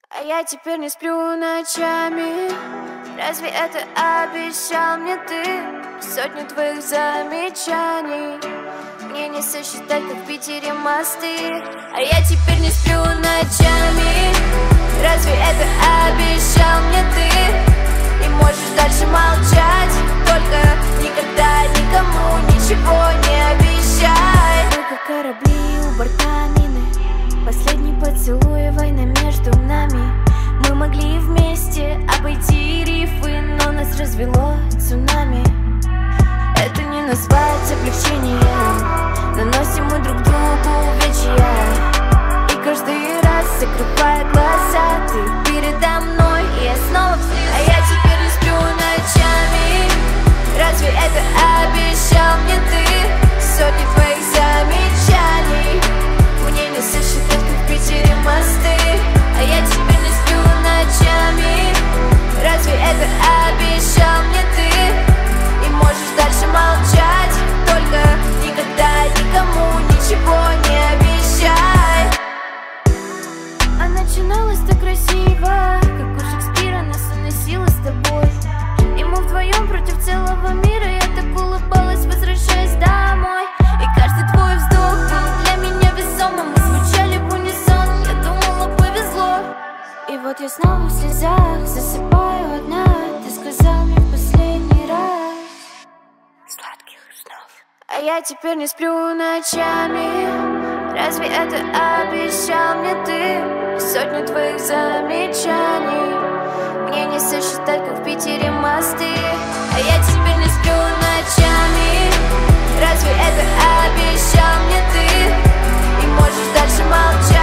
А я теперь не сплю ночами. Разве это обещал мне ты? Сотни твоих замечаний мне не сосчитать, как в Питере мосты. А я теперь не сплю ночами. Разве это обещал мне ты? И можешь дальше молчать, только никогда никому ничего не обещай. Мы как корабли у борта мины, последний поцелуй, война между нами. Мы могли вместе обойти рифы, но нас развело цунами. Это не назвать облегчением, наносим мы друг другу увечья. И каждый раз, закрывая глаза, ты передо мной, и я снова встаю. А я теперь не сплю ночами. Разве это обещал мне ты? Сотни твоих замечаний мне не сосчитать, как в Питере мосты. А я теперь не сплю ночами. Разве это обещал мне ты? И можешь дальше молчать, только никогда никому ничего не обещай. А начиналось так красиво, как у Шекспира нас уносило с тобой. И мы вдвоем против целого мира. Я так улыбалась, возвращаясь домой. И каждый твой вздох был для меня весомым. Мы звучали в унисон, я думала, повезло. И вот я снова в слезах засыпаю одна. Ты сказал мне в последний раз сладких снов. А я теперь не сплю ночами. Разве это обещал мне ты? Сотни твоих замечаний мне не сосчитать, как в Питере мосты. А я теперь не сплю ночами. Разве это обещал мне ты? И можешь дальше молчать.